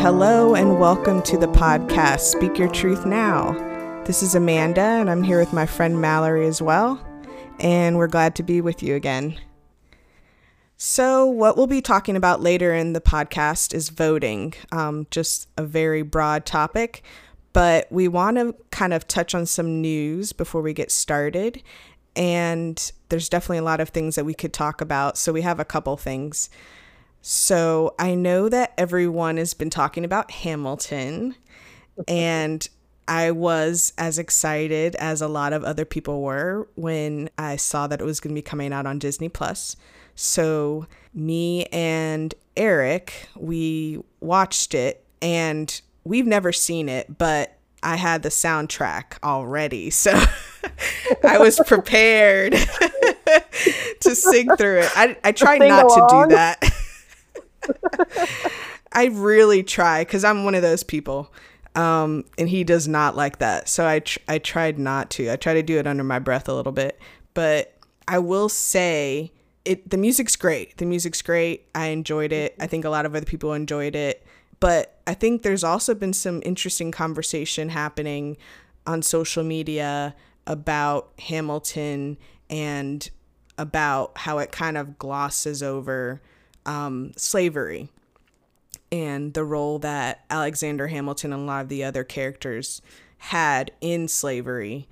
Hello and welcome to the podcast, Speak Your Truth Now. This is Amanda and I'm here with my friend Mallory as well, and we're glad to be with you again. So what we'll be talking about later in the podcast is voting, just a very broad topic, but we want to kind of touch on some news before we get started, and there's definitely a lot of things that we could talk about, so we have a couple things. So I know that everyone has been talking about Hamilton, and I was as excited as a lot of other people were when I saw that it was going to be coming out on Disney Plus. So me and Eric, we watched it, and we've never seen it, but I had the soundtrack already. So I was prepared to sing through it. I tried not to do that. I really try because I'm one of those people, and he does not like that. So I tried not to. I try to do it under my breath a little bit, but I will say the music's great. The music's great. I enjoyed it. I think a lot of other people enjoyed it, but I think there's also been some interesting conversation happening on social media about Hamilton and about how it kind of glosses over slavery and the role that Alexander Hamilton and a lot of the other characters had in slavery.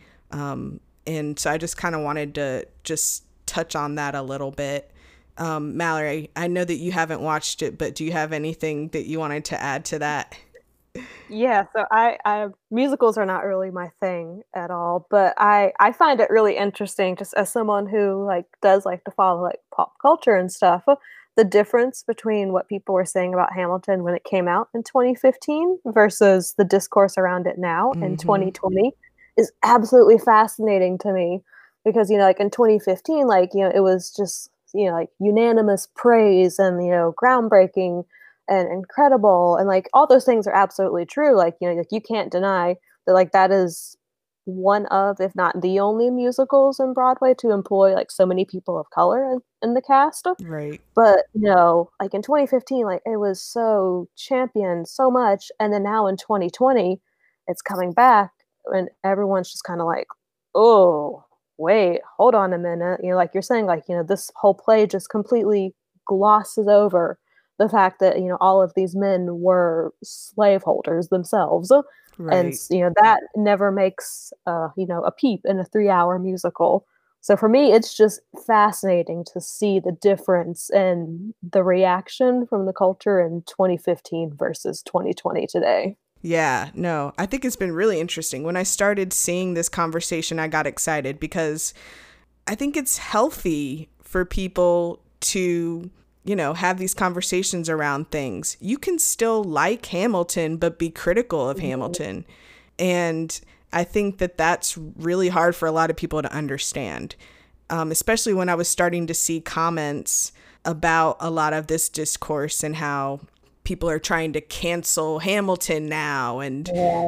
And so I just kind of wanted to just touch on that a little bit. Mallory, I know that you haven't watched it, but do you have anything that you wanted to add to that? Yeah, so I musicals are not really my thing at all, but I find it really interesting just as someone who does like to follow like pop culture and stuff. The difference between what people were saying about Hamilton when it came out in 2015 versus the discourse around it now in 2020 is absolutely fascinating to me because, like in 2015, it was just, like unanimous praise and, groundbreaking and incredible. And like all those things are absolutely true. Like you can't deny that that is one of, if not the only musicals in Broadway to employ like so many people of color in the cast. Right. But like in 2015, like it was so championed so much, and then now in 2020, it's coming back, and everyone's just kind of like, oh, wait, hold on a minute. Like you're saying, like this whole play just completely glosses over the fact that all of these men were slaveholders themselves. And Right. that never makes a peep in a 3-hour musical. So for me, it's just fascinating to see the difference in the reaction from the culture in 2015 versus 2020 today. Yeah, no, I think it's been really interesting. When I started seeing this conversation, I got excited because I think it's healthy for people to, have these conversations around things. You can still like Hamilton, but be critical of Hamilton. And I think that that's really hard for a lot of people to understand, especially when I was starting to see comments about a lot of this discourse and how people are trying to cancel Hamilton now and,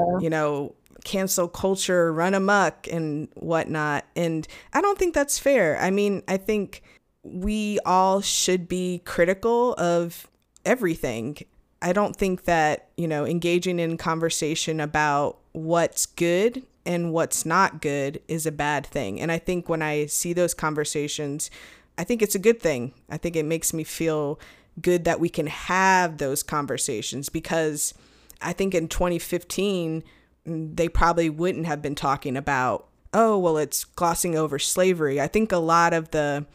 cancel culture, run amok and whatnot. And I don't think that's fair. I mean, I think we all should be critical of everything. I don't think that, engaging in conversation about what's good and what's not good is a bad thing. And I think when I see those conversations, I think it's a good thing. I think it makes me feel good that we can have those conversations, because I think in 2015, they probably wouldn't have been talking about, oh, well, it's glossing over slavery. I think a lot of the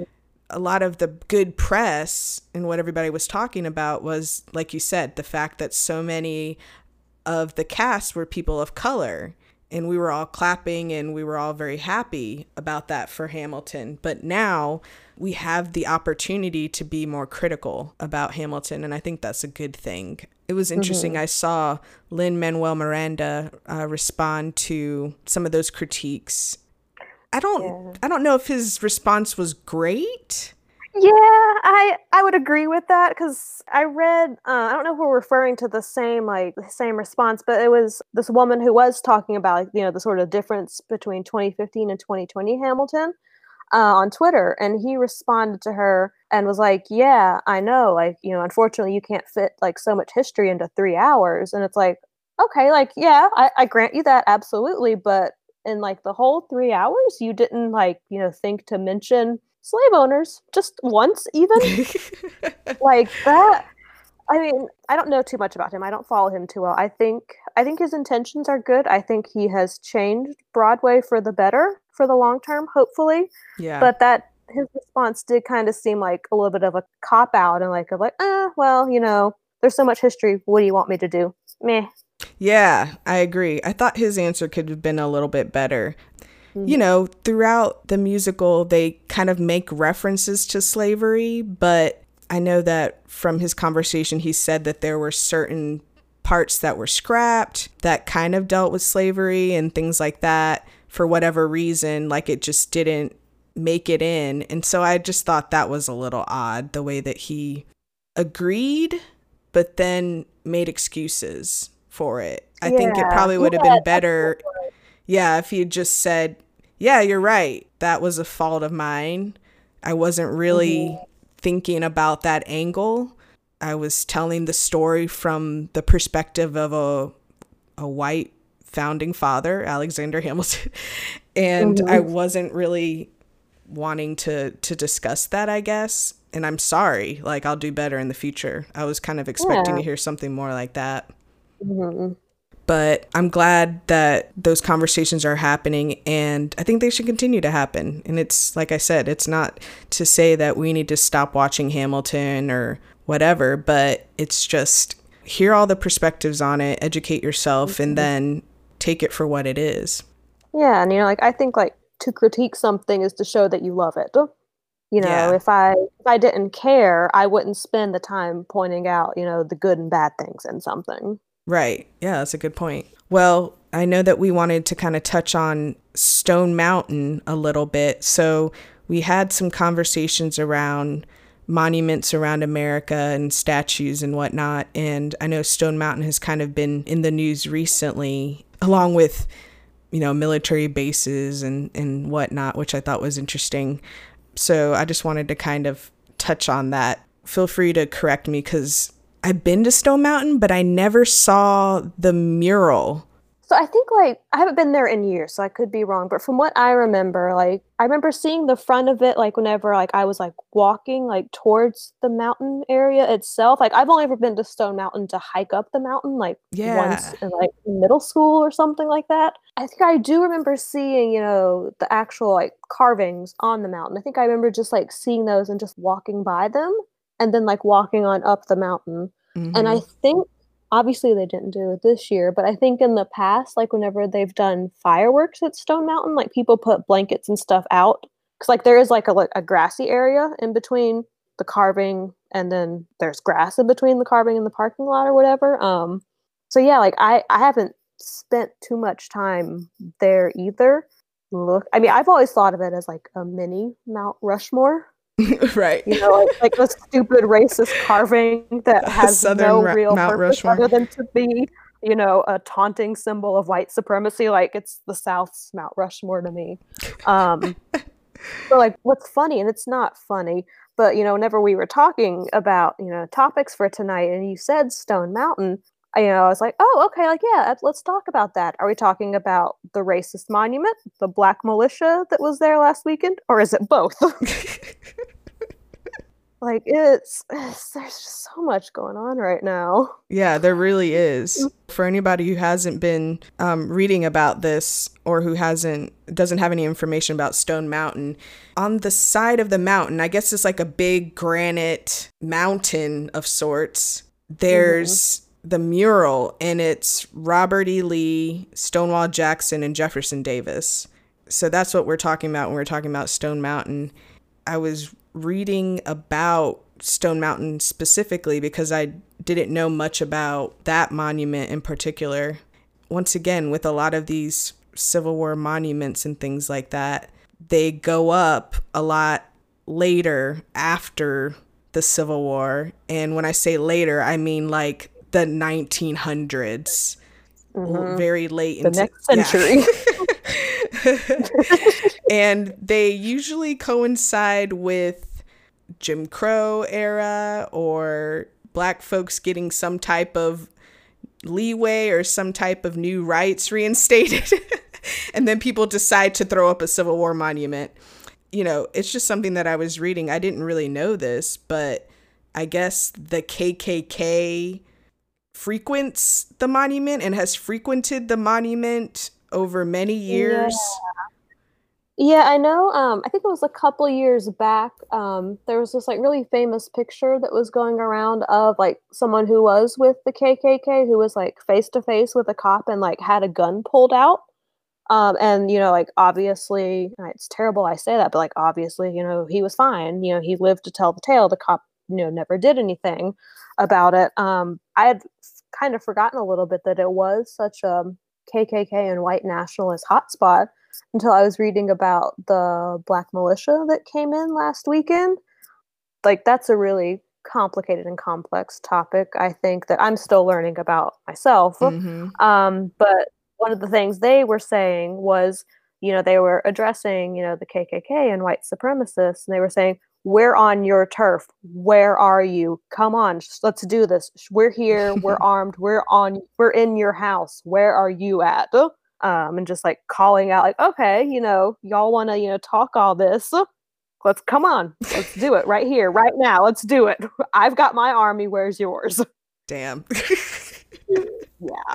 good press and what everybody was talking about was, like you said, the fact that so many of the cast were people of color, and we were all clapping and we were all very happy about that for Hamilton. But now we have the opportunity to be more critical about Hamilton, and I think that's a good thing. It was interesting. I saw Lin-Manuel Miranda respond to some of those critiques. I don't know if his response was great. Yeah, I would agree with that because I read I don't know if we're referring to the same response, but it was this woman who was talking about the sort of difference between 2015 and 2020 Hamilton. on Twitter, and he responded to her and was like, "Yeah, I know. Like, unfortunately, you can't fit like so much history into 3 hours." And it's like, okay, like, yeah, I grant you that absolutely, but in like the whole 3 hours, you didn't like think to mention slave owners just once, even like that. I mean, I don't know too much about him. I don't follow him too well. I think his intentions are good. I think he has changed Broadway for the better for the long term, hopefully. Yeah. But that his response did kind of seem like a little bit of a cop out and well, there's so much history. What do you want me to do? Meh. Yeah, I agree. I thought his answer could have been a little bit better. Throughout the musical, they kind of make references to slavery, but I know that from his conversation, he said that there were certain parts that were scrapped that kind of dealt with slavery and things like that for whatever reason, like it just didn't make it in. And so I just thought that was a little odd, the way that he agreed, but then made excuses for it. I think it probably would have been better, if he had just said, yeah, you're right, that was a fault of mine. I wasn't really thinking about that angle. I was telling the story from the perspective of a white founding father, Alexander Hamilton, and I wasn't really wanting to discuss that, I guess. And I'm sorry, like, I'll do better in the future. I was kind of expecting to hear something more like that. But I'm glad that those conversations are happening, and I think they should continue to happen. And it's, like I said, it's not to say that we need to stop watching Hamilton or whatever, but it's just hear all the perspectives on it, educate yourself, and then take it for what it is. Yeah, and I think like to critique something is to show that you love it. If I didn't care, I wouldn't spend the time pointing out, the good and bad things in something. Right. Yeah, that's a good point. Well, I know that we wanted to kind of touch on Stone Mountain a little bit. So we had some conversations around monuments around America and statues and whatnot. And I know Stone Mountain has kind of been in the news recently, along with, military bases and whatnot, which I thought was interesting. So I just wanted to kind of touch on that. Feel free to correct me, because I've been to Stone Mountain, but I never saw the mural. So I think I haven't been there in years, so I could be wrong. But from what I remember, I remember seeing the front of it, whenever I was walking towards the mountain area itself. I've only ever been to Stone Mountain to hike up the mountain, once in middle school or something like that. I think I do remember seeing, the actual carvings on the mountain. I think I remember just seeing those and just walking by them, and then walking on up the mountain. And I think, obviously they didn't do it this year, but I think in the past, whenever they've done fireworks at Stone Mountain, people put blankets and stuff out. Because there is a grassy area in between the carving, and then there's grass in between the carving and the parking lot or whatever. So yeah, I haven't spent too much time there either. I've always thought of it as a mini Mount Rushmore. Right. Like a stupid racist carving that has no real Mount purpose Rushmore. other than to be, a taunting symbol of white supremacy. It's the South's Mount Rushmore to me. So what's funny, and it's not funny, but whenever we were talking about, topics for tonight, and you said Stone Mountain, I was like, oh, okay, yeah, let's talk about that. Are we talking about the racist monument, the black militia that was there last weekend, or is it both? There's just so much going on right now. Yeah, there really is. For anybody who hasn't been reading about this, or who doesn't have any information about Stone Mountain, on the side of the mountain, I guess it's a big granite mountain of sorts. There's the mural, and it's Robert E. Lee, Stonewall Jackson, and Jefferson Davis. So that's what we're talking about when we're talking about Stone Mountain. I was reading about Stone Mountain specifically because I didn't know much about that monument in particular. Once again, with a lot of these Civil War monuments and things like that, they go up a lot later after the Civil War. And when I say later, I mean the 1900s, very late the next century. And they usually coincide with Jim Crow era or Black folks getting some type of leeway or some type of new rights reinstated. And then people decide to throw up a Civil War monument. You know, it's just something that I was reading. I didn't really know this, but I guess the KKK frequents the monument and has frequented the monument over many years. Yeah, I know. I think it was a couple years back. There was this like really famous picture that was going around of like someone who was with the KKK who was like face to face with a cop and like had a gun pulled out. And like obviously, it's terrible I say that, but like obviously, he was fine. He lived to tell the tale. The cop, never did anything about it. I had kind of forgotten a little bit that it was such a KKK and white nationalist hotspot until I was reading about the Black militia that came in last weekend. Like, that's a really complicated and complex topic, I think, that I'm still learning about myself. But one of the things they were saying was, they were addressing, the KKK and white supremacists, and they were saying, we're on your turf. Where are you? Come on, let's do this. We're here. We're armed. We're in your house. Where are you at? And just like calling out, like, okay, y'all want to, talk all this. Let's come on. Let's do it right here, right now. Let's do it. I've got my army. Where's yours? Damn. Yeah.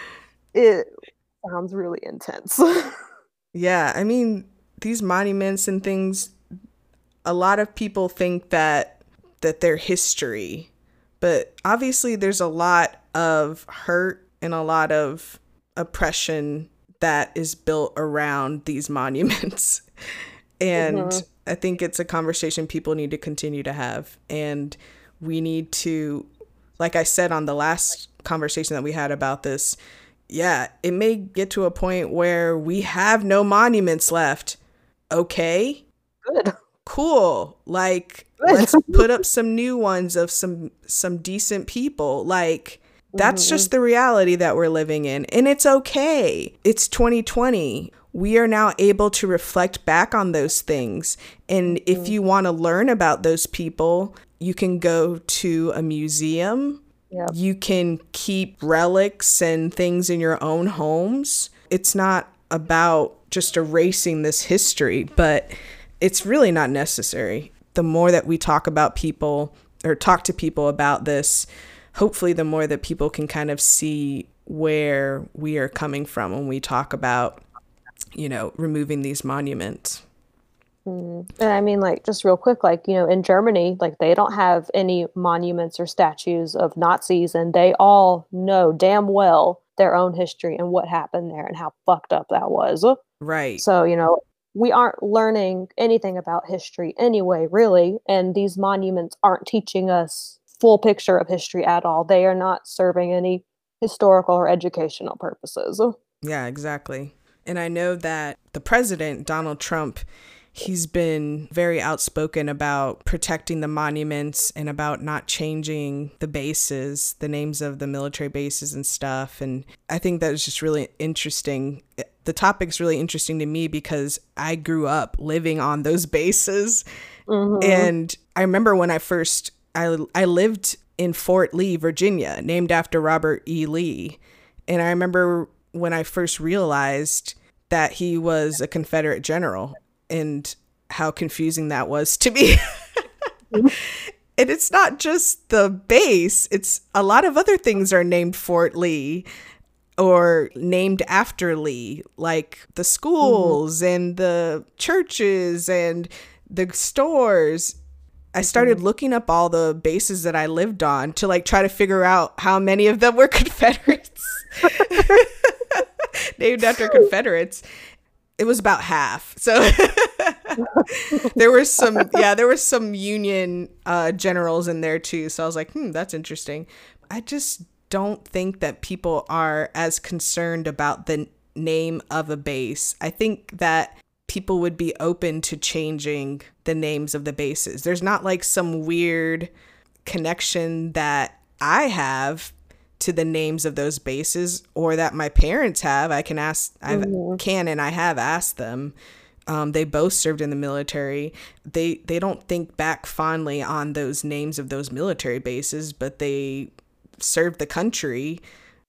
It sounds really intense. Yeah. I mean, these monuments and things, a lot of people think that they're history, but obviously there's a lot of hurt and a lot of oppression that is built around these monuments. And I think it's a conversation people need to continue to have. And we need to, like I said on the last conversation that we had about this, yeah, it may get to a point where we have no monuments left. Okay. Good. Cool. Like, let's put up some new ones of some decent people. Like, that's just the reality that we're living in. And it's okay. It's 2020. We are now able to reflect back on those things. And if you want to learn about those people, you can go to a museum. Yep. You can keep relics and things in your own homes. It's not about just erasing this history, but it's really not necessary. The more that we talk about people or talk to people about this, hopefully the more that people can kind of see where we are coming from when we talk about, removing these monuments. And I mean, like, just real quick, like, in Germany, like, they don't have any monuments or statues of Nazis, and they all know damn well their own history and what happened there and how fucked up that was. Right. So, we aren't learning anything about history anyway, really, and these monuments aren't teaching us full picture of history at all. They are not serving any historical or educational purposes. Yeah, exactly. And I know that the president, Donald Trump, he's been very outspoken about protecting the monuments and about not changing the bases, the names of the military bases and stuff. And I think that is just really interesting. The topic's really interesting to me because I grew up living on those bases. And I remember when I lived in Fort Lee, Virginia, named after Robert E. Lee. And I remember when I first realized that he was a Confederate general and how confusing that was to me. And it's not just the base. It's a lot of other things are named Fort Lee or named after Lee, like the schools and the churches and the stores. I started looking up all the bases that I lived on to like try to figure out how many of them were Confederates. Named after Confederates. It was about half. So there were some Union generals in there too. So I was like, that's interesting. I just don't think that people are as concerned about the name of a base. I think that people would be open to changing the names of the bases. There's not like some weird connection that I have to the names of those bases, or that my parents have. I can ask, and I have asked them. They both served in the military. They don't think back fondly on those names of those military bases, but they served the country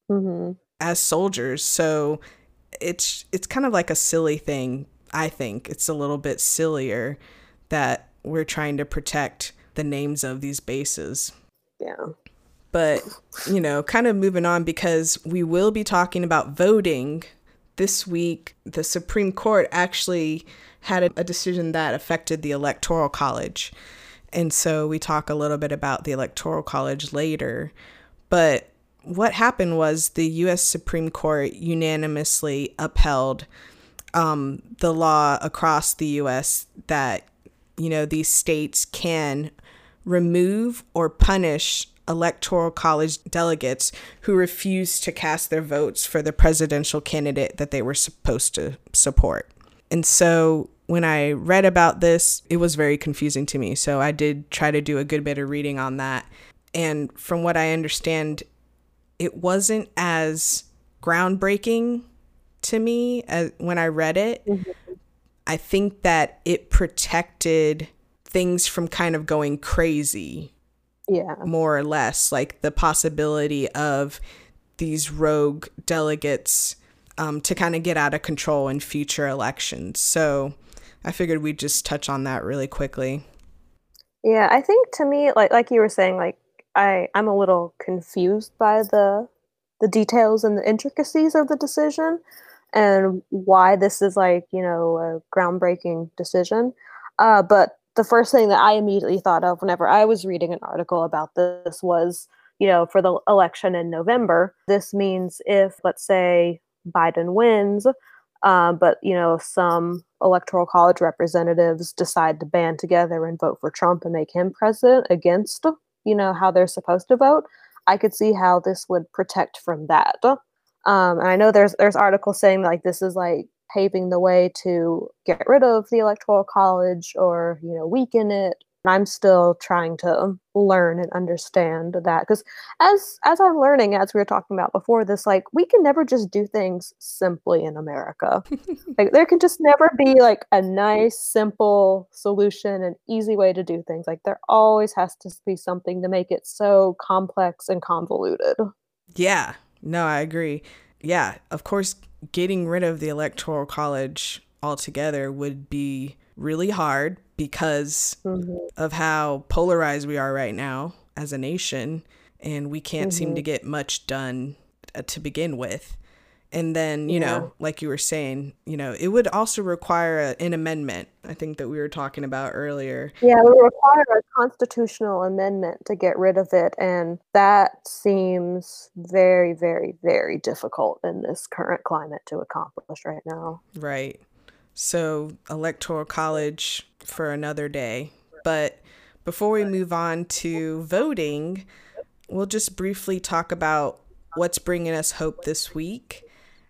as soldiers. So it's kind of like a silly thing. I think it's a little bit sillier that we're trying to protect the names of these bases. Yeah. But, kind of moving on, because we will be talking about voting this week. The Supreme Court actually had a decision that affected the Electoral College. And so we talk a little bit about the Electoral College later. But what happened was the U.S. Supreme Court unanimously upheld the law across the U.S. that, these states can remove or punish Electoral College delegates who refuse to cast their votes for the presidential candidate that they were supposed to support. And so when I read about this, it was very confusing to me. So I did try to do a good bit of reading on that. And from what I understand, it wasn't as groundbreaking to me as when I read it. I think that it protected things from kind of going crazy. Yeah. More or less, like the possibility of these rogue delegates to kind of get out of control in future elections. So I figured we'd just touch on that really quickly. Yeah, I think to me, like you were saying, like I'm a little confused by the details and the intricacies of the decision and why this is like, a groundbreaking decision. But the first thing that I immediately thought of whenever I was reading an article about this was, for the election in November, this means if, let's say, Biden wins, but, some electoral college representatives decide to band together and vote for Trump and make him president against, how they're supposed to vote, I could see how this would protect from that. And I know there's articles saying like this is like paving the way to get rid of the Electoral College or, weaken it. I'm still trying to learn and understand that because as I'm learning, as we were talking about before this, like we can never just do things simply in America. Like there can just never be like a nice, simple solution, an easy way to do things. Like there always has to be something to make it so complex and convoluted. Yeah, no, I agree. Yeah, of course, getting rid of the Electoral College altogether would be really hard because of how polarized we are right now as a nation, and we can't seem to get much done to begin with. And then, like you were saying, it would also require an amendment, I think that we were talking about earlier. Yeah, it would require a constitutional amendment to get rid of it. And that seems very, very, very difficult in this current climate to accomplish right now. Right. So Electoral College for another day. But before we move on to voting, we'll just briefly talk about what's bringing us hope this week.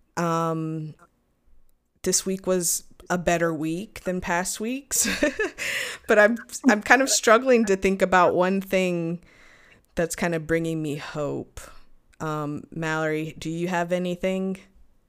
This week was a better week than past weeks, but I'm kind of struggling to think about one thing that's kind of bringing me hope. Mallory, do you have anything?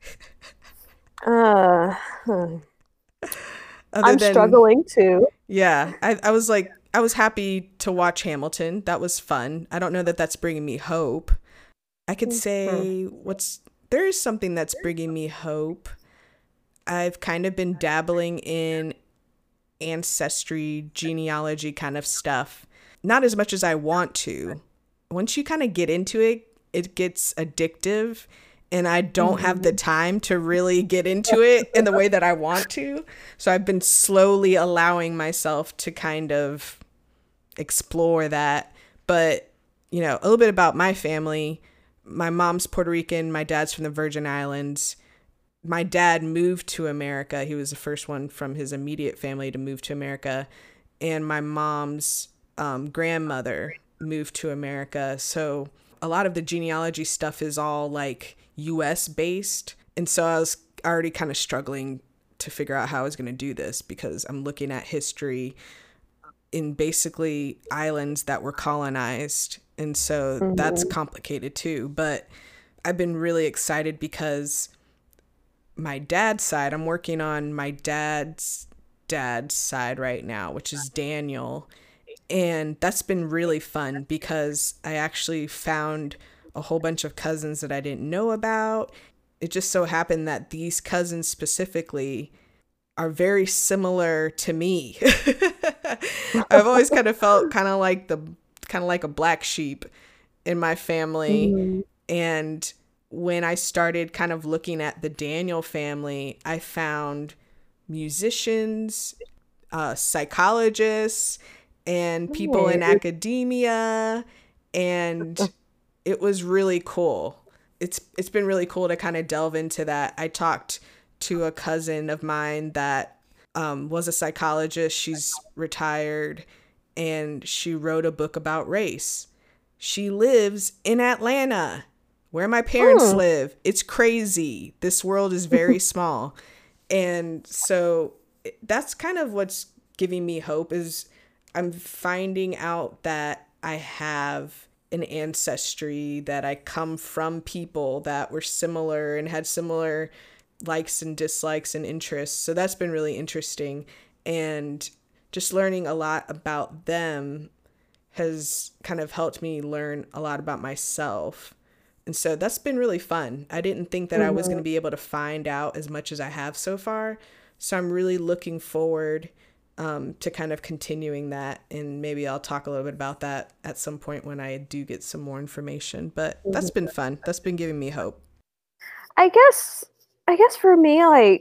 I'm struggling too. Yeah, I was happy to watch Hamilton. That was fun. I don't know that that's bringing me hope. I could say there is something that's bringing me hope. I've kind of been dabbling in ancestry, genealogy kind of stuff. Not as much as I want to. Once you kind of get into it, it gets addictive, and I don't have the time to really get into it in the way that I want to. So I've been slowly allowing myself to kind of explore that. But, a little bit about my family. My mom's Puerto Rican. My dad's from the Virgin Islands. My dad moved to America. He was the first one from his immediate family to move to America. And my mom's grandmother moved to America. So a lot of the genealogy stuff is all like US based. And so I was already kind of struggling to figure out how I was going to do this because I'm looking at history in basically islands that were colonized. And so that's complicated too. But I've been really excited because my dad's side, I'm working on my dad's side right now, which is Daniel. And that's been really fun because I actually found a whole bunch of cousins that I didn't know about. It just so happened that these cousins specifically are very similar to me. I've always kind of felt kind of like a black sheep in my family. And when I started kind of looking at the Daniel family, I found musicians, psychologists, and people in academia, and it was really cool. It's been really cool to kind of delve into that. I talked to a cousin of mine that was a psychologist. She's retired, and she wrote a book about race. She lives in Atlanta, where my parents live. It's crazy. This world is very small. And so that's kind of what's giving me hope, is I'm finding out that I have an ancestry, that I come from people that were similar and had similar likes and dislikes and interests. So that's been really interesting. And just learning a lot about them has kind of helped me learn a lot about myself. And so that's been really fun. I didn't think that I was going to be able to find out as much as I have so far. So I'm really looking forward to kind of continuing that. And maybe I'll talk a little bit about that at some point when I do get some more information. But that's been fun. That's been giving me hope. I guess for me, like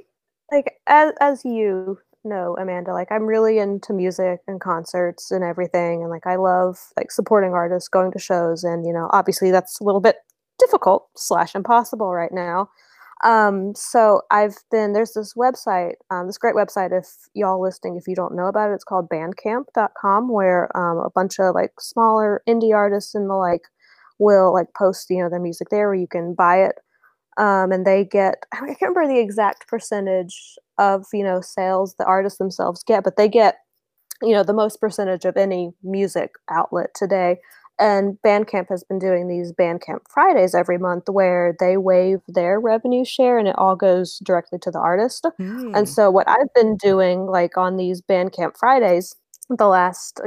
as you know, Amanda, like I'm really into music and concerts and everything, and like I love like supporting artists, going to shows, and obviously that's a little bit difficult / impossible right now. So there's this website, this great website, if y'all listening, if you don't know about it, it's called bandcamp.com, where a bunch of like smaller indie artists and the like will like post their music there, where you can buy it. And they get, I can't remember the exact percentage of sales the artists themselves get, but they get the most percentage of any music outlet today. And Bandcamp has been doing these Bandcamp Fridays every month, where they waive their revenue share and it all goes directly to the artist. And so what I've been doing, like on these Bandcamp Fridays, the last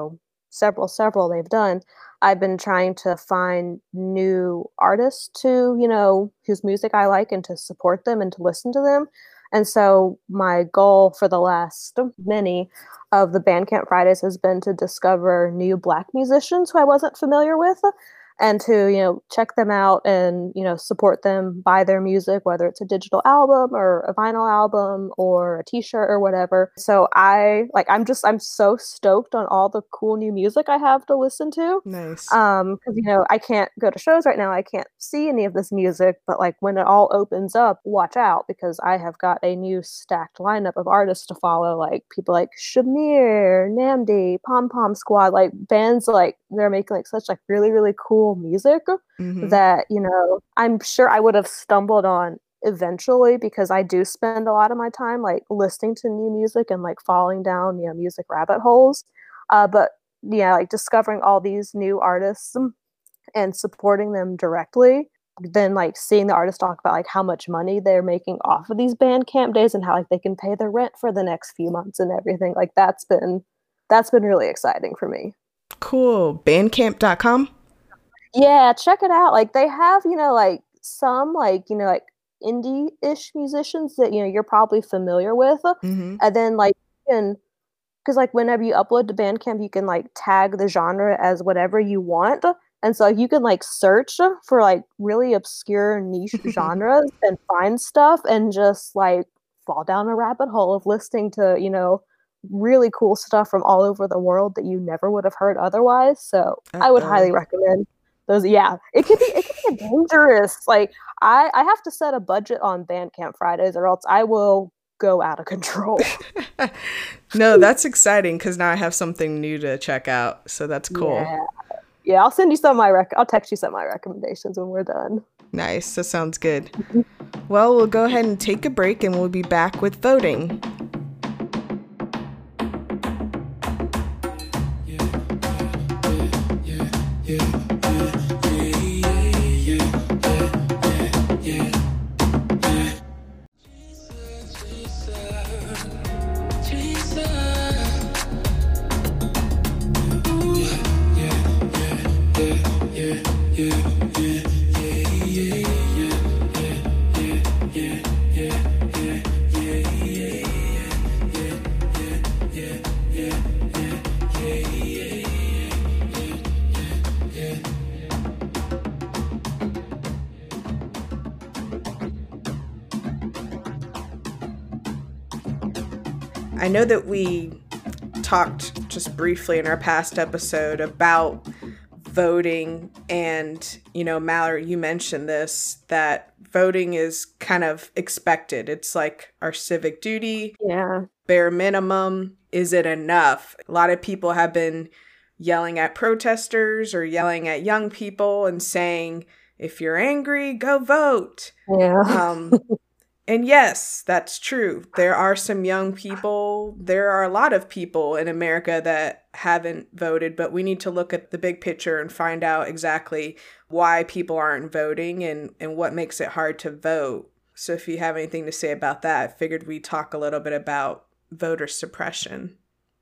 several they've done, I've been trying to find new artists to whose music I like, and to support them and to listen to them. And so my goal for the last many of the Bandcamp Fridays has been to discover new Black musicians who I wasn't familiar with, and to, check them out and, support them, buy their music, whether it's a digital album or a vinyl album or a t-shirt or whatever. So I'm so stoked on all the cool new music I have to listen to. Nice. Because, I can't go to shows right now. I can't see any of this music, but like when it all opens up, watch out, because I have got a new stacked lineup of artists to follow, like people like Shamir, Namdi, Pom Pom Squad, like bands, like they're making like such like really, really cool music that I'm sure I would have stumbled on eventually, because I do spend a lot of my time like listening to new music and like falling down music rabbit holes, but like discovering all these new artists and supporting them directly, then like seeing the artists talk about like how much money they're making off of these Bandcamp days and how like they can pay their rent for the next few months and everything, like that's been really exciting for me. Cool. Bandcamp.com. Yeah, check it out. Like they have, like some like, like indie-ish musicians that, you're probably familiar with. And then like, because like whenever you upload to Bandcamp, you can like tag the genre as whatever you want. And so you can like search for like really obscure niche genres and find stuff and just like fall down a rabbit hole of listening to, really cool stuff from all over the world that you never would have heard otherwise. So I would highly recommend those. Yeah, it could be dangerous. Like I have to set a budget on Bandcamp Fridays, or else I will go out of control. No, that's exciting, because now I have something new to check out. So that's cool. Yeah, I'll send you some of my I'll text you some of my recommendations when we're done. Nice. That sounds good. Well, we'll go ahead and take a break, and we'll be back with voting. I know that we talked just briefly in our past episode about voting, and, you know, Mallory, you mentioned this, that voting is kind of expected. It's like our civic duty. Yeah. Bare minimum. Is it enough? A lot of people have been yelling at protesters or yelling at young people and saying, if you're angry, go vote. Yeah. And yes, that's true. There are some young people. There are a lot of people in America that haven't voted, but we need to look at the big picture and find out exactly why people aren't voting and what makes it hard to vote. So if you have anything to say about that, I figured we'd talk a little bit about voter suppression.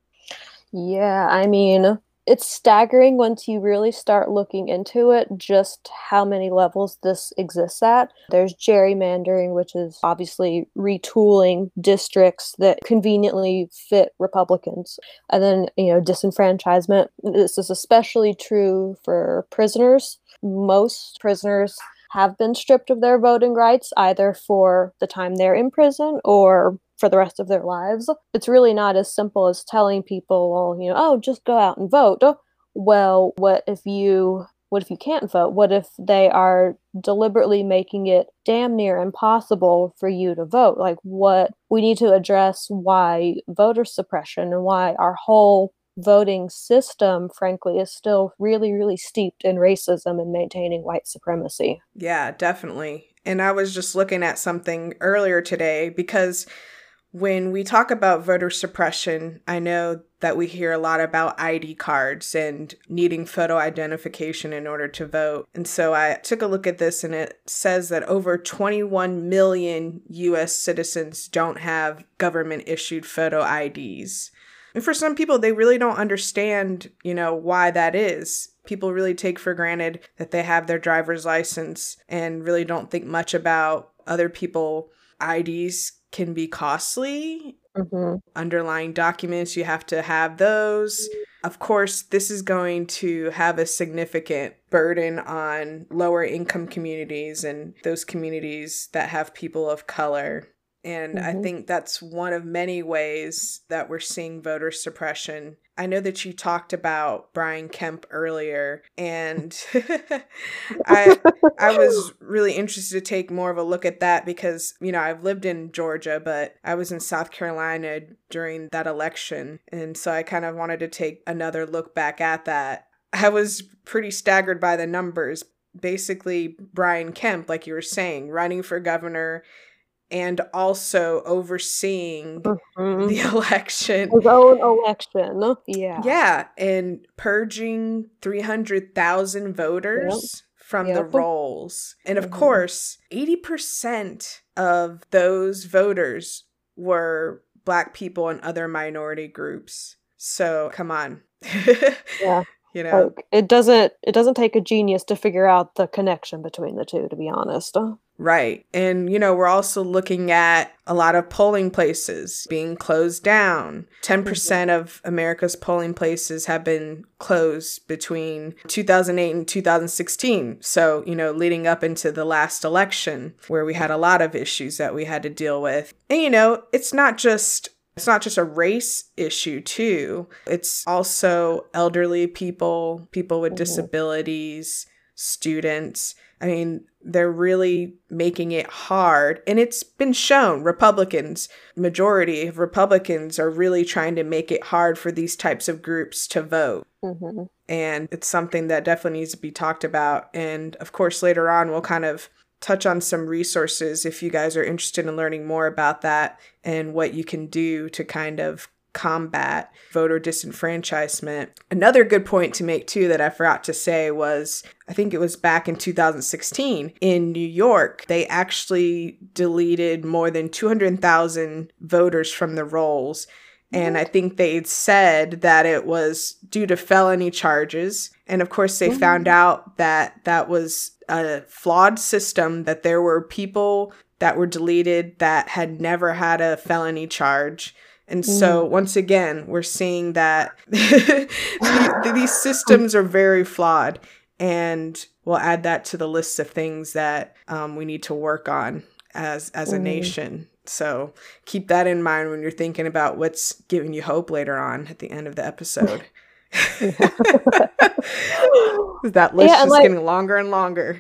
Yeah, I mean, it's staggering once you really start looking into it, just how many levels this exists at. There's gerrymandering, which is obviously retooling districts that conveniently fit Republicans. And then, you know, disenfranchisement. This is especially true for prisoners. Most prisoners have been stripped of their voting rights, either for the time they're in prison or for the rest of their lives. It's really not as simple as telling people, well, you know, oh, just go out and vote. Well, what if you can't vote? What if they are deliberately making it damn near impossible for you to vote? Like, what we need to address why voter suppression and why our whole voting system, frankly, is still really, really steeped in racism and maintaining white supremacy. Yeah, definitely. And I was just looking at something earlier today because when we talk about voter suppression, I know that we hear a lot about ID cards and needing photo identification in order to vote. And so I took a look at this, and it says that over 21 million U.S. citizens don't have government-issued photo IDs. And for some people, they really don't understand, you know, why that is. People really take for granted that they have their driver's license and really don't think much about other people. IDs can be costly. Mm-hmm. Underlying documents, you have to have those. Of course, this is going to have a significant burden on lower income communities and those communities that have people of color. And I think that's one of many ways that we're seeing voter suppression. I know that you talked about Brian Kemp earlier, and I was really interested to take more of a look at that because, you know, I've lived in Georgia, but I was in South Carolina during that election. And so I kind of wanted to take another look back at that. I was pretty staggered by the numbers. Basically, Brian Kemp, like you were saying, running for governor and also overseeing the election. His own election. Yeah. Yeah, and purging 300,000 voters from the rolls. And of course, 80% of those voters were Black people and other minority groups. So, come on. Yeah. You know, like, it doesn't take a genius to figure out the connection between the two, to be honest. Right. And, you know, we're also looking at a lot of polling places being closed down. 10% of America's polling places have been closed between 2008 and 2016. So, you know, leading up into the last election where we had a lot of issues that we had to deal with. And, you know, it's not just a race issue, too. It's also elderly people, people with disabilities, students. I mean, they're really making it hard. And it's been shown majority of Republicans are really trying to make it hard for these types of groups to vote. And it's something that definitely needs to be talked about. And of course, later on, we'll kind of touch on some resources if you guys are interested in learning more about that and what you can do to kind of combat voter disenfranchisement. Another good point to make too that I forgot to say was, I think it was back in 2016 in New York, they actually deleted more than 200,000 voters from the rolls. And I think they said that it was due to felony charges. And of course, they found out that that was a flawed system, that there were people that were deleted that had never had a felony charge. And so once again, we're seeing that these systems are very flawed. And we'll add that to the list of things that we need to work on as a nation. So keep that in mind when you're thinking about what's giving you hope later on at the end of the episode. That list Yeah, and just like, getting longer and longer.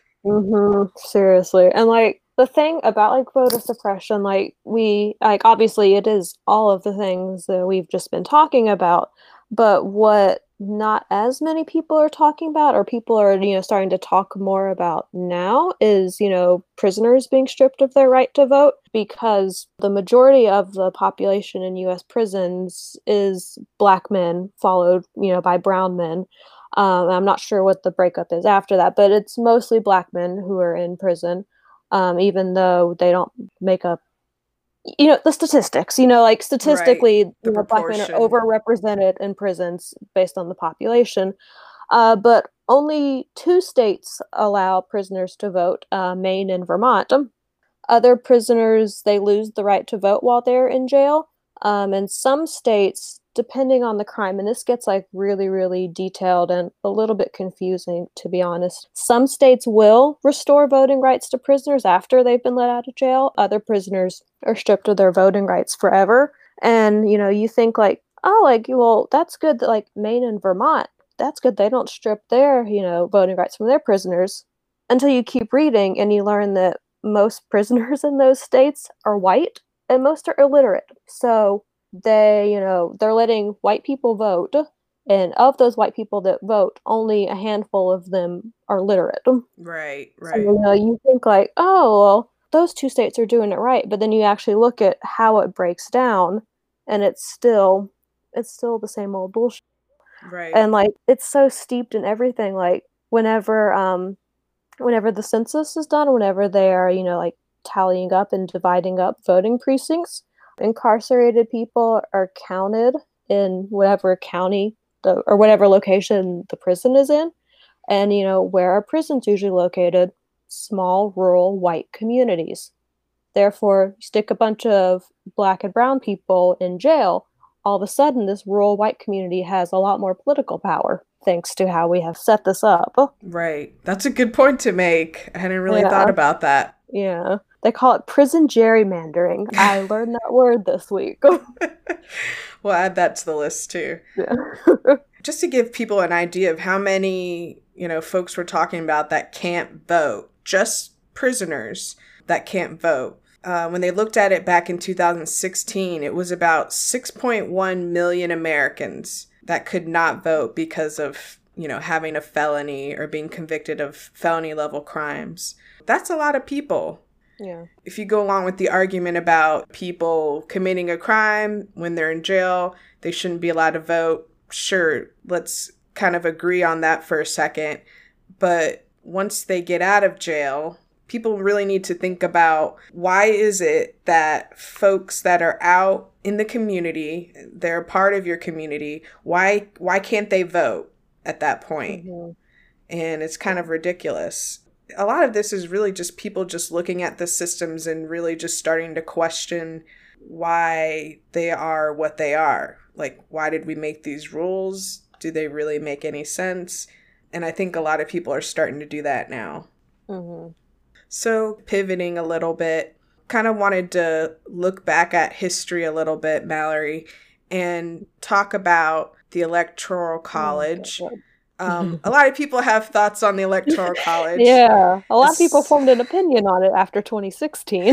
seriously. And like the thing about like voter suppression, like we like obviously it is all of the things that we've just been talking about, but what not as many people are talking about, or people are, starting to talk more about now, is, prisoners being stripped of their right to vote, because the majority of the population in US prisons is black men, followed, by brown men. I'm not sure what the breakup is after that, but it's mostly black men who are in prison, even though they don't make up, the statistics, like Right. statistically, The black men are proportion. overrepresented in prisons based on the population. But only two states allow prisoners to vote, Maine and Vermont. Other prisoners, they lose the right to vote while they're in jail. And some states, depending on the crime, and this gets like really, really detailed and a little bit confusing, to be honest. Some states will restore voting rights to prisoners after they've been let out of jail. Other prisoners are stripped of their voting rights forever. And, you think like, oh, like, well, that's good that like Maine and Vermont, that's good. They don't strip their, voting rights from their prisoners, until you keep reading and you learn that most prisoners in those states are white and most are illiterate. So they, they're letting white people vote. And of those white people that vote, only a handful of them are literate. Right, So, right. you think like, oh, well, those two states are doing it right. But then you actually look at how it breaks down, and it's still the same old bullshit. Right. And like, it's so steeped in everything. Like whenever the census is done, whenever they are, like tallying up and dividing up voting precincts, incarcerated people are counted in whatever county or whatever location the prison is in. And, where are prisons usually located? Small, rural, white communities. Therefore, you stick a bunch of black and brown people in jail, all of a sudden, this rural white community has a lot more political power, thanks to how we have set this up. Right. That's a good point to make. I hadn't really thought Yeah, about that. yeah. They call it prison gerrymandering. I learned that word this week. We'll add that to the list too. Yeah. Just to give people an idea of how many, folks we're talking about that can't vote, just prisoners that can't vote. When they looked at it back in 2016, it was about 6.1 million Americans that could not vote because of, having a felony or being convicted of felony level crimes. That's a lot of people. Yeah. If you go along with the argument about people committing a crime when they're in jail, they shouldn't be allowed to vote. Sure, let's kind of agree on that for a second. But once they get out of jail, people really need to think about, why is it that folks that are out in the community, they're a part of your community, why can't they vote at that point? Mm-hmm. And it's kind of ridiculous. A lot of this is really just people just looking at the systems and really just starting to question why they are what they are. Like, why did we make these rules? Do they really make any sense? And I think a lot of people are starting to do that now. Mm-hmm. So pivoting a little bit, kind of wanted to look back at history a little bit, Mallory, and talk about the Electoral College. A lot of people have thoughts on the Electoral College. Yeah, a lot of people formed an opinion on it after 2016.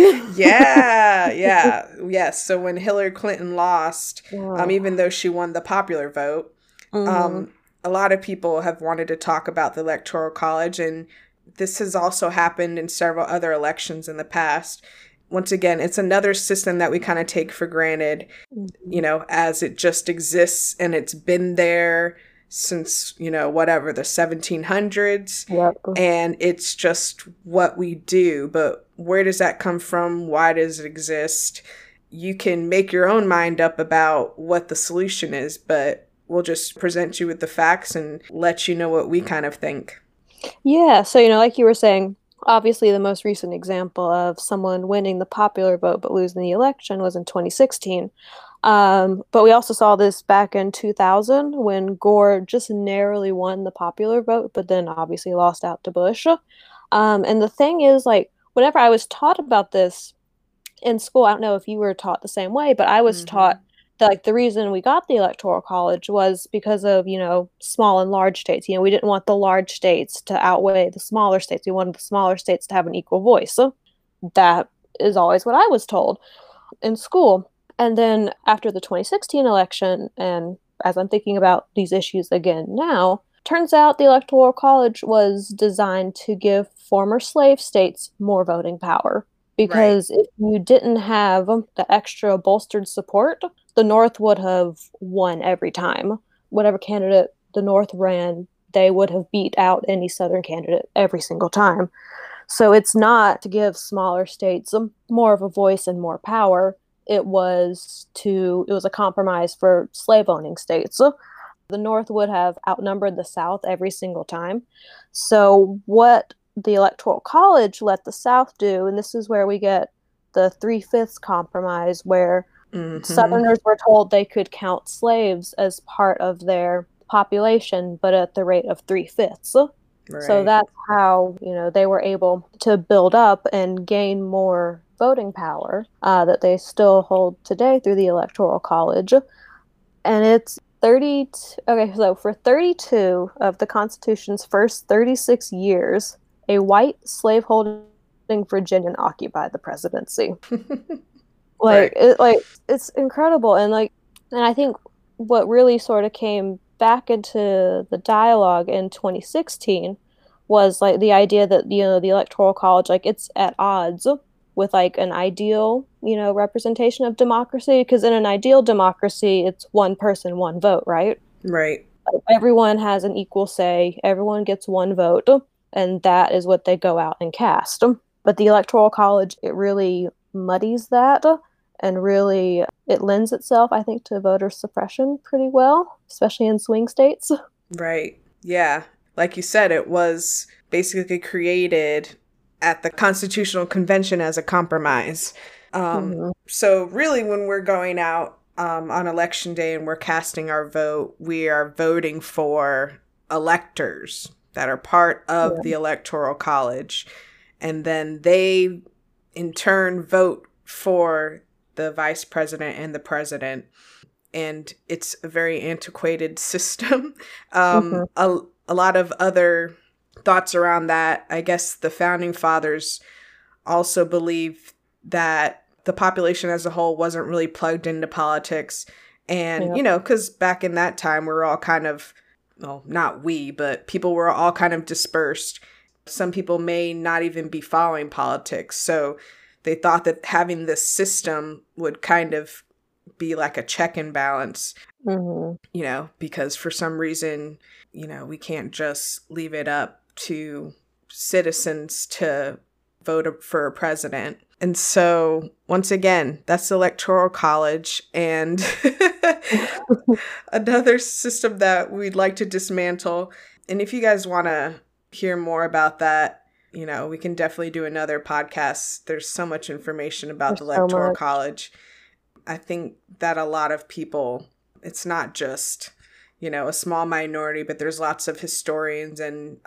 Yes. So when Hillary Clinton lost, even though she won the popular vote, a lot of people have wanted to talk about the Electoral College, and this has also happened in several other elections in the past. Once again, it's another system that we kind of take for granted, as it just exists and it's been there since, whatever, the 1700s. Yep. And it's just what we do. But where does that come from? Why does it exist? You can make your own mind up about what the solution is, but we'll just present you with the facts and let you know what we kind of think. Yeah, so, like you were saying, obviously the most recent example of someone winning the popular vote but losing the election was in 2016. But we also saw this back in 2000 when Gore just narrowly won the popular vote, but then obviously lost out to Bush. And the thing is, like, whenever I was taught about this, in school, I don't know if you were taught the same way, but I was Mm-hmm. taught that like the reason we got the electoral college was because of, small and large states. We didn't want the large states to outweigh the smaller states. We wanted the smaller states to have an equal voice. So that is always what I was told in school. And then after the 2016 election, and as I'm thinking about these issues again now, turns out the Electoral College was designed to give former slave states more voting power. Right. Because if you didn't have the extra bolstered support, the North would have won every time. Whatever candidate the North ran, they would have beat out any Southern candidate every single time. So it's not to give smaller states more of a voice and more power. It was a compromise for slave owning states. So the North would have outnumbered the South every single time. So what the Electoral College let the South do, and this is where we get the 3/5 compromise, where Mm-hmm. Southerners were told they could count slaves as part of their population, but at the rate of 3/5. So Right. that's how, they were able to build up and gain more voting power that they still hold today through the Electoral College. And it's 30. Okay, so for 32 of the Constitution's first 36 years, a white slaveholding Virginian occupied the presidency. Right. It's incredible. And I think what really sort of came back into the dialogue in 2016 was like the idea that the electoral college, like, it's at odds with like an ideal representation of democracy, because in an ideal democracy it's one person, one vote, right? Right. Like, everyone has an equal say, everyone gets one vote, and that is what they go out and cast. But the electoral college, it really muddies that, and really it lends itself, I think, to voter suppression pretty well, especially in swing states. Right. Yeah. Like you said, it was basically created at the Constitutional Convention as a compromise. Hmm. So, really, when we're going out on election day and we're casting our vote, we are voting for electors that are part of the Yeah. Electoral College. And then they, in turn, vote for the vice president and the president. And it's a very antiquated system. Hmm. A lot of other thoughts around that. I guess the founding fathers also believe that the population as a whole wasn't really plugged into politics. And, Yeah. because back in that time, we were all kind of, well, not we, but people were all kind of dispersed. Some people may not even be following politics. So they thought that having this system would kind of be like a check and balance, Hmm. because for some reason, we can't just leave it up to citizens to vote for a president. And so, once again, that's the Electoral College and another system that we'd like to dismantle. And if you guys want to hear more about that, we can definitely do another podcast. There's so much information about the There's so Electoral much. College. I think that a lot of people, it's not just, a small minority, but there's lots of historians and,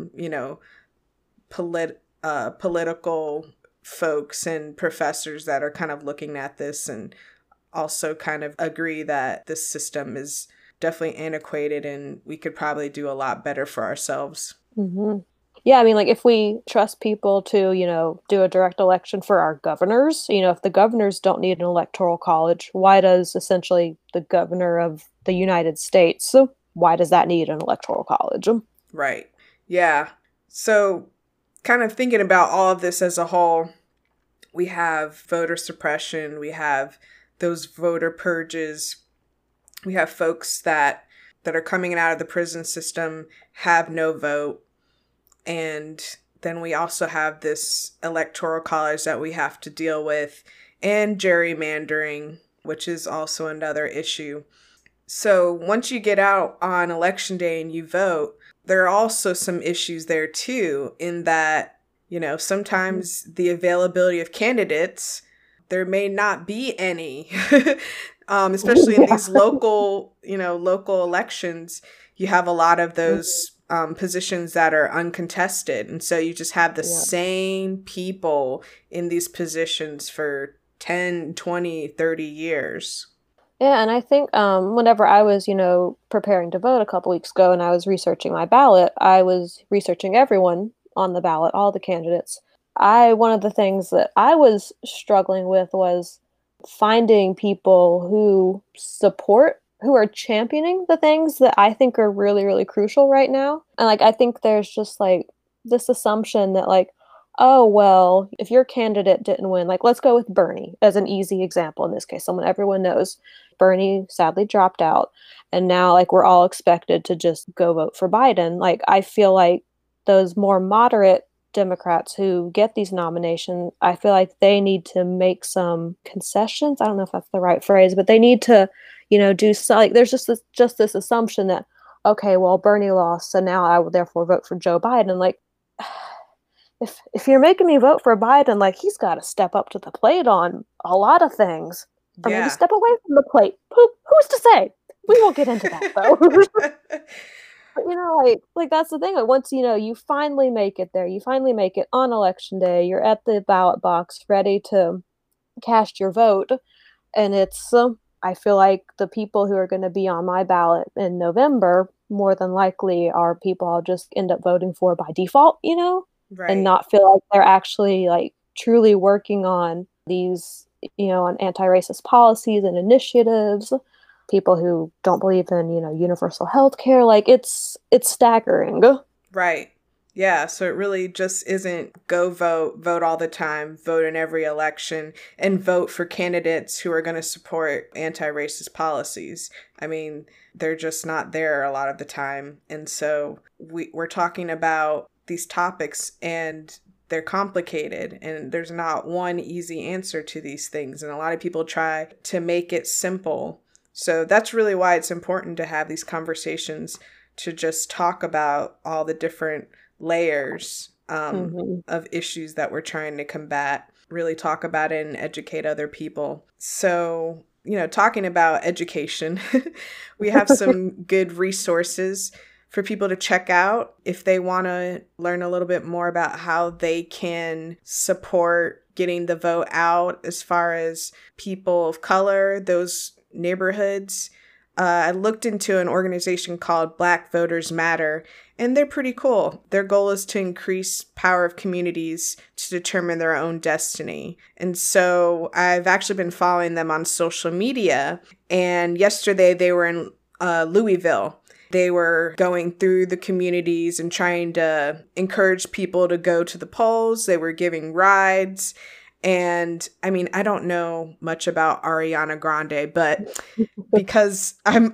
political folks and professors that are kind of looking at this and also kind of agree that this system is definitely antiquated and we could probably do a lot better for ourselves. Hmm. Yeah, I mean, like, if we trust people to, do a direct election for our governors, if the governors don't need an electoral college, why does essentially the governor of the United States, so why does that need an electoral college? Right. Yeah. So, kind of thinking about all of this as a whole, we have voter suppression, we have those voter purges, we have folks that are coming out of the prison system have no vote, and then we also have this electoral college that we have to deal with, and gerrymandering, which is also another issue. So once you get out on election day and you vote, there are also some issues there too, in that, sometimes the availability of candidates, there may not be any, especially in Yeah. these local elections. You have a lot of those positions that are uncontested. And so you just have the Yeah. same people in these positions for 10, 20, 30 years. Yeah, and I think whenever I was, preparing to vote a couple weeks ago and I was researching my ballot, I was researching everyone on the ballot, all the candidates. One of the things that I was struggling with was finding people who are championing the things that I think are really, really crucial right now. And like, I think there's just like this assumption that like, oh, well, if your candidate didn't win, like, let's go with Bernie as an easy example in this case, someone everyone knows. Bernie sadly dropped out. And now, like, we're all expected to just go vote for Biden. Like, I feel like those more moderate Democrats who get these nominations, I feel like they need to make some concessions. I don't know if that's the right phrase, but they need to, do so. Like, there's just this assumption that, okay, well, Bernie lost, so now I will therefore vote for Joe Biden. Like, if you're making me vote for Biden, like, he's got to step up to the plate on a lot of things, or maybe step away from the plate. Who's to say? We won't get into that though. But like that's the thing. Like once you finally make it there, you finally make it on election day. You're at the ballot box, ready to cast your vote, and it's. I feel like the people who are going to be on my ballot in November more than likely are people I'll just end up voting for by default. Right. And not feel like they're actually like truly working on these, on anti-racist policies and initiatives. People who don't believe in, universal health care. Like it's staggering. Right. Yeah. So it really just isn't go vote all the time, vote in every election, and vote for candidates who are going to support anti-racist policies. I mean, they're just not there a lot of the time. And so we're talking about these topics and they're complicated and there's not one easy answer to these things. And a lot of people try to make it simple. So that's really why it's important to have these conversations, to just talk about all the different layers of issues that we're trying to combat, really talk about it and educate other people. So, talking about education, we have some good resources for people to check out if they want to learn a little bit more about how they can support getting the vote out as far as people of color, those neighborhoods. I looked into an organization called Black Voters Matter, and they're pretty cool. Their goal is to increase power of communities to determine their own destiny. And so I've actually been following them on social media. And yesterday they were in Louisville. They were going through the communities and trying to encourage people to go to the polls. They were giving rides. And I mean, I don't know much about Ariana Grande, but because I'm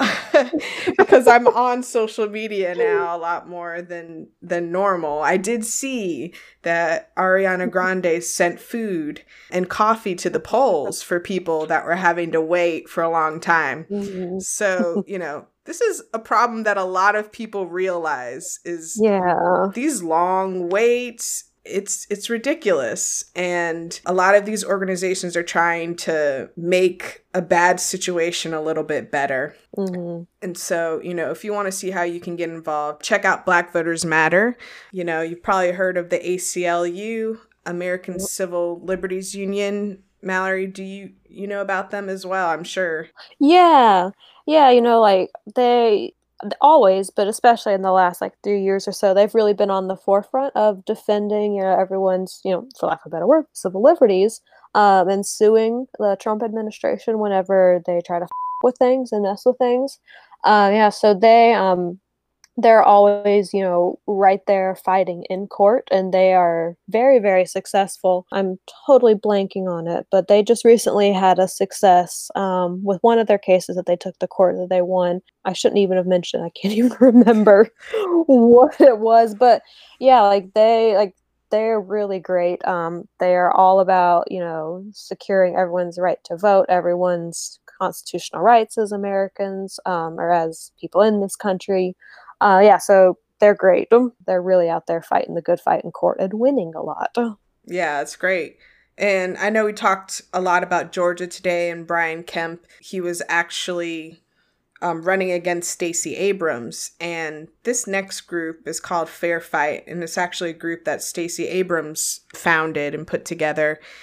on social media now a lot more than normal, I did see that Ariana Grande sent food and coffee to the polls for people that were having to wait for a long time. Mm-hmm. So, this is a problem that a lot of people realize is these long waits. It's ridiculous. And a lot of these organizations are trying to make a bad situation a little bit better. Mm-hmm. And so, if you want to see how you can get involved, check out Black Voters Matter. You've probably heard of the ACLU, American Civil Liberties Union. Mallory, do you know about them as well? I'm sure. Yeah. Yeah, like they always, but especially in the last 3 years or so, they've really been on the forefront of defending, everyone's, for lack of a better word, civil liberties, and suing the Trump administration whenever they try to with things and mess with things. So they're always, right there fighting in court, and they are very, very successful. I'm totally blanking on it, but they just recently had a success with one of their cases that they took to court that they won. I shouldn't even have mentioned. I can't even remember what it was, but yeah, they're really great. They are all about, securing everyone's right to vote, everyone's constitutional rights as Americans, or as people in this country. So they're great. They're really out there fighting the good fight in court and winning a lot. Yeah, it's great. And I know we talked a lot about Georgia today and Brian Kemp. He was actually running against Stacey Abrams. And this next group is called Fair Fight. And it's actually a group that Stacey Abrams founded and put together.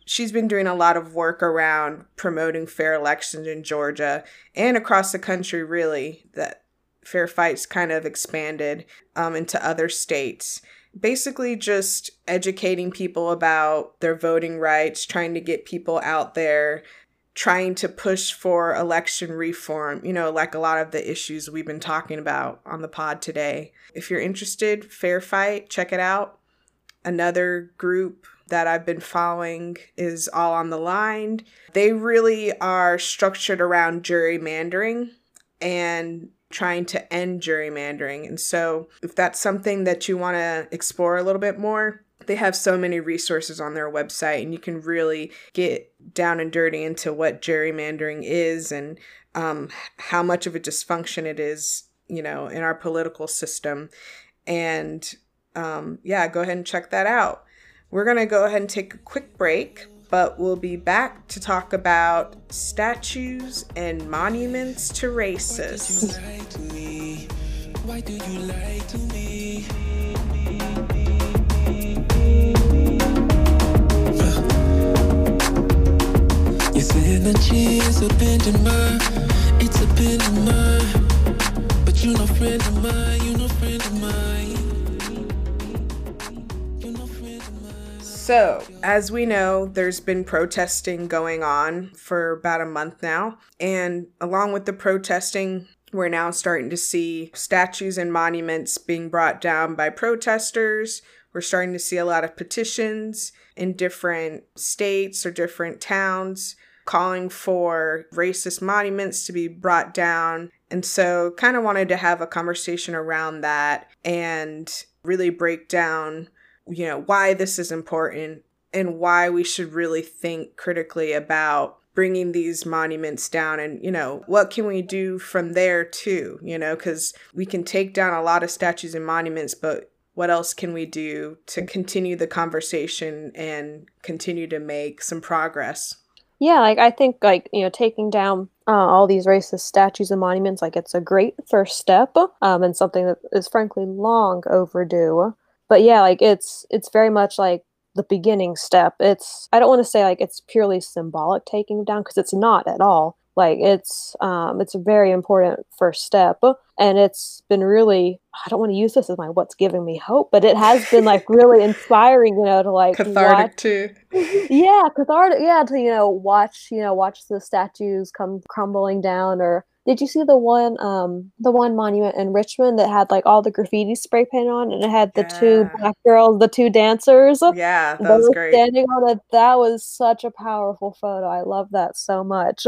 she's been doing a lot of work around promoting fair elections in Georgia and across the country, really, that Fair Fight's kind of expanded into other states. Basically just educating people about their voting rights, trying to get people out there, trying to push for election reform, like a lot of the issues we've been talking about on the pod today. If you're interested, Fair Fight, check it out. Another group that I've been following is All on the Line. They really are structured around gerrymandering and trying to end gerrymandering. And so if that's something that you want to explore a little bit more, they have so many resources on their website, and you can really get down and dirty into what gerrymandering is and how much of a dysfunction it is, in our political system. And go ahead and check that out. We're going to go ahead and take a quick break, but we'll be back to talk about statues and monuments to racists. Why do you lie to me? You say energy is a Benjamin, it's a Benjamin, but you're no friend of mine, you're no friend of mine. So, as we know, there's been protesting going on for about a month now. And along with the protesting, we're now starting to see statues and monuments being brought down by protesters. We're starting to see a lot of petitions in different states or different towns calling for racist monuments to be brought down. And so kind of wanted to have a conversation around that and really break down why this is important and why we should really think critically about bringing these monuments down and, what can we do from there too, because we can take down a lot of statues and monuments, but what else can we do to continue the conversation and continue to make some progress? Yeah, I think taking down all these racist statues and monuments, it's a great first step and something that is frankly long overdue. But yeah, it's very much like the beginning step. I don't want to say it's purely symbolic taking down, because it's not at all. It's a very important first step, and it's been really, I don't want to use this as my what's giving me hope, but it has been really inspiring, to cathartic watch. too. Yeah, cathartic. Yeah, to watch the statues come crumbling down. Or did you see the one monument in Richmond that had all the graffiti spray paint on, and it had the two black girls, the two dancers? Yeah, that was great. Standing on it. That was such a powerful photo. I love that so much.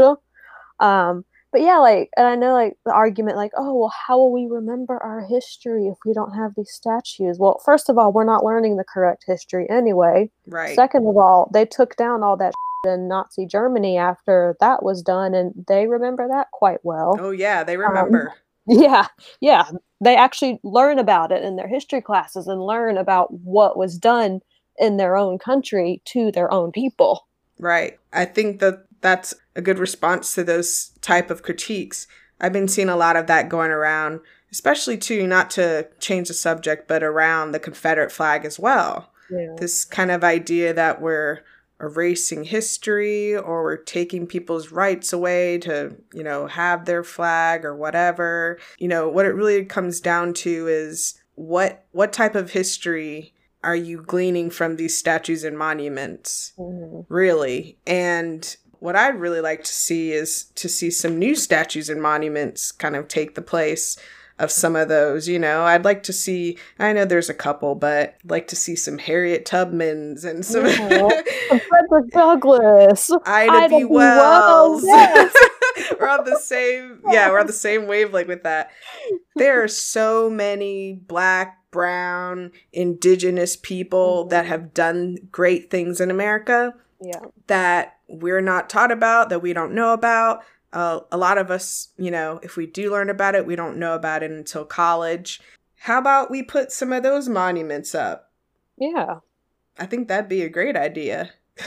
But yeah, and I know the argument oh, well, how will we remember our history if we don't have these statues? Well, first of all, we're not learning the correct history anyway. Right. Second of all, they took down all that in Nazi Germany after that was done, and they remember that quite well. Oh yeah, they remember. Yeah. They actually learn about it in their history classes and learn about what was done in their own country to their own people. Right. I think that's a good response to those type of critiques. I've been seeing a lot of that going around, especially too, not to change the subject, but around the Confederate flag as well. Yeah. This kind of idea that we're erasing history or we're taking people's rights away to, have their flag or whatever. What it really comes down to is what type of history are you gleaning from these statues and monuments, really? And what I'd really like to see is to see some new statues and monuments kind of take the place of some of those, I'd like to see, I know there's a couple, but I'd like to see some Harriet Tubmans and some Frederick Douglass, Ida B. Wells. Yes. We're on the same wavelength with that. There are so many Black, brown, indigenous people that have done great things in America that we're not taught about, that we don't know about. A lot of us, if we do learn about it, we don't know about it until college. How about we put some of those monuments up? Yeah. I think that'd be a great idea.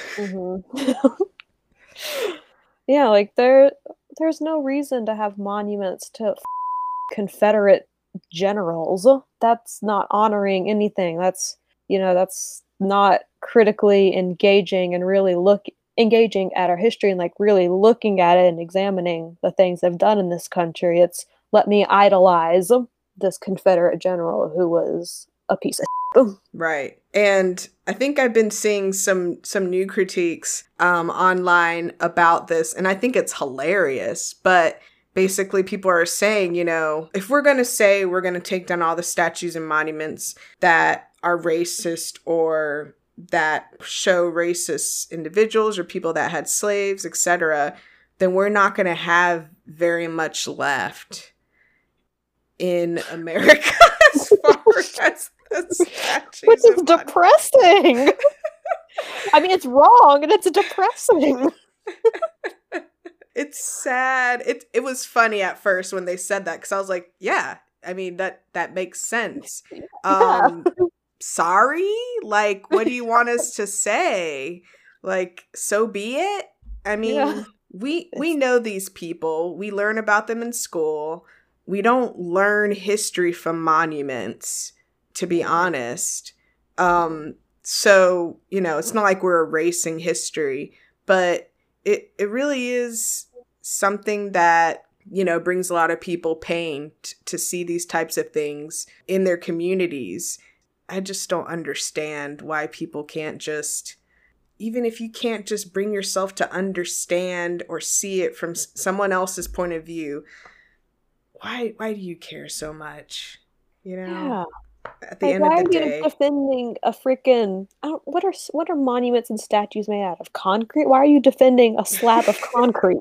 Yeah, there's no reason to have monuments to Confederate generals. That's not honoring anything. That's that's not critically engaging and really engaging at our history and like really looking at it and examining the things they've done in this country. It's let me idolize this Confederate general who was a piece of shit. Right. And I think I've been seeing some new critiques online about this, and I think it's hilarious. But basically people are saying, if we're going to say we're going to take down all the statues and monuments that are racist or that show racist individuals or people that had slaves, etc., then we're not going to have very much left in America as far as the statues. Which is depressing. I mean, it's wrong and it's depressing. It's sad. It was funny at first when they said that, because I was like, yeah, I mean, that makes sense. Yeah. Sorry? Like, what do you want us to say? Like, so be it? I mean, Yeah. we know these people. We learn about them in school. We don't learn history from monuments, to be honest. So, it's not like we're erasing history, but it really is something that, brings a lot of people pain to see these types of things in their communities. I just don't understand why people can't just, even if you can't just bring yourself to understand or see it from someone else's point of view, why do you care so much? Yeah. At the end why of the are you day. defending a freaking what are monuments and statues made out of? Concrete? Why are you defending a slab of concrete?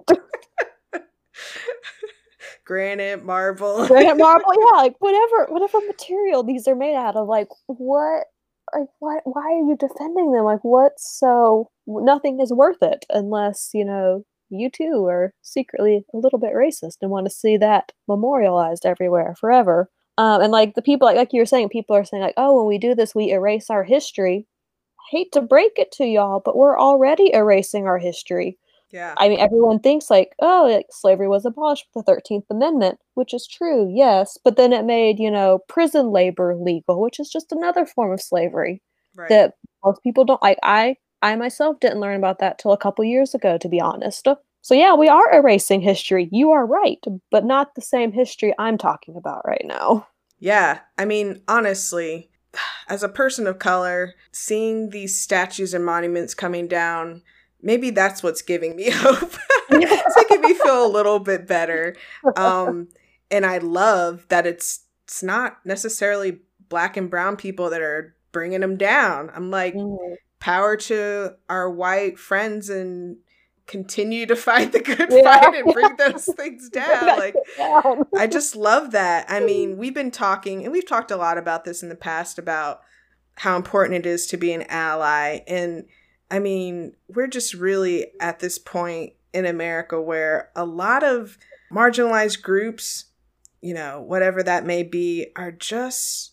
Granite, marble. Granite, marble, yeah, like whatever material these are made out of, like what, like why are you defending them? Like nothing is worth it unless, you too are secretly a little bit racist and want to see that memorialized everywhere forever. And like the people, like you were saying, people are saying like, oh, when we do this, we erase our history. Hate to break it to y'all, but we're already erasing our history. Yeah. I mean, everyone thinks like, oh, like, slavery was abolished with the 13th Amendment, which is true, yes. But then it made, prison labor legal, which is just another form of slavery Right. that most people don't like. I myself didn't learn about that till a couple years ago, to be honest. So yeah, we are erasing history. You are right, but not the same history I'm talking about right now. Yeah. I mean, honestly, as a person of color, seeing these statues and monuments coming down, maybe that's what's giving me hope. It's making me feel a little bit better. And I love that it's not necessarily Black and brown people that are bringing them down. I'm like, power to our white friends, and continue to fight the good fight and bring those things down. Like, I just love that. I mean, we've been talking, and we've talked a lot about this in the past, about how important it is to be an ally. And I mean, we're just really at this point in America where a lot of marginalized groups, whatever that may be, are just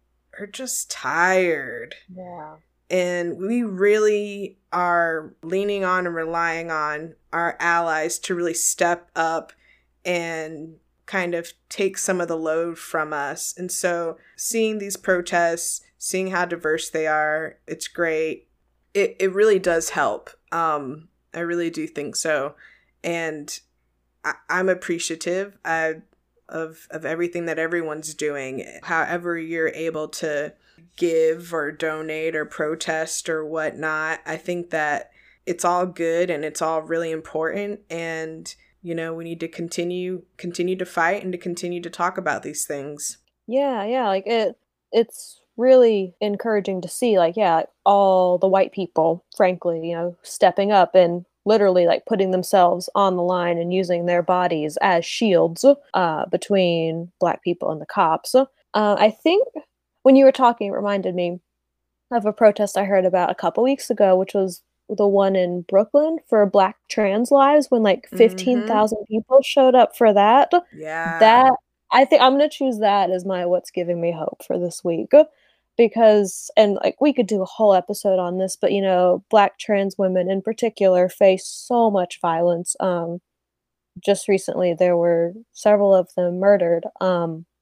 tired. Yeah. And we really are leaning on and relying on our allies to really step up and kind of take some of the load from us. And so seeing these protests, seeing how diverse they are, it's great. It really does help. I really do think so. And I'm appreciative of everything that everyone's doing. However you're able to give or donate or protest or whatnot, I think that it's all good and it's all really important. And, we need to continue to fight and to continue to talk about these things. Yeah, like it's really encouraging to see, like, like all the white people, frankly, stepping up and literally like putting themselves on the line and using their bodies as shields between Black people and the cops. I think when you were talking, it reminded me of a protest I heard about a couple weeks ago, which was the one in Brooklyn for Black trans lives, when like 15,000 people showed up for that. Yeah. That, I think I'm going to choose that as my what's giving me hope for this week. Because, and like we could do a whole episode on this, but Black trans women in particular face so much violence. Just recently there were several of them murdered.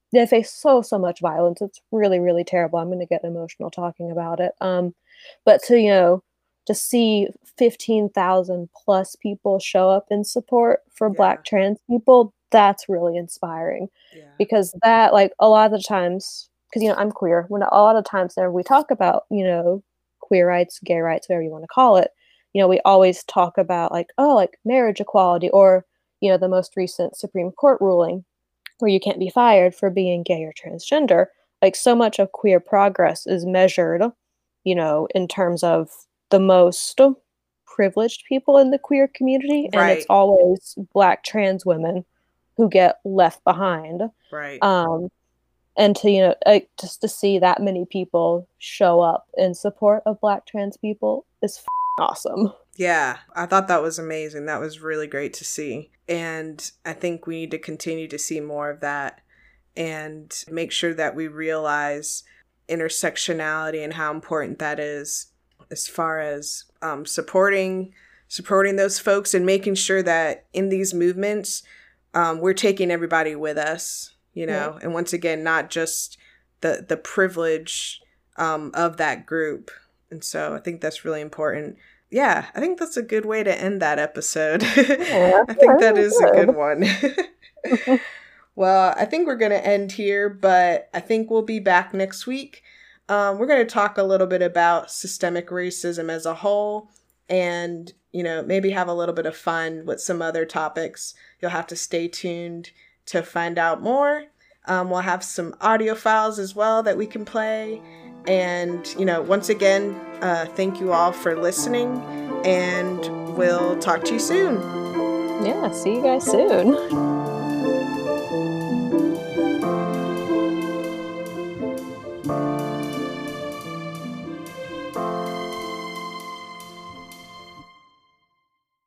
they face so much violence. It's really, really terrible. I'm gonna get emotional talking about it. But to, to see 15,000 plus people show up in support for Yeah. Black trans people, that's really inspiring. Yeah. Because that, like, a lot of the times, because, I'm queer, when a lot of times there we talk about, queer rights, gay rights, whatever you want to call it, we always talk about, like, oh, like marriage equality, or, the most recent Supreme Court ruling where you can't be fired for being gay or transgender. Like, so much of queer progress is measured, in terms of the most privileged people in the queer community, and it's Right. always Black trans women who get left behind. Right. Um, and to, just to see that many people show up in support of Black trans people is awesome. Yeah, I thought that was amazing. That was really great to see. And I think we need to continue to see more of that and make sure that we realize intersectionality and how important that is as far as supporting those folks and making sure that in these movements, we're taking everybody with us, Yeah. and once again, not just the privilege of that group. And so I think that's really important. Yeah, I think that's a good way to end that episode. Yeah, I think that really is a good good. one. Well, I think we're going to end here, but I think we'll be back next week. We're going to talk a little bit about systemic racism as a whole and, maybe have a little bit of fun with some other topics. You'll have to stay tuned to find out more. We'll have some audio files as well that we can play. And, once again, thank you all for listening, and we'll talk to you soon. Yeah, see you guys soon.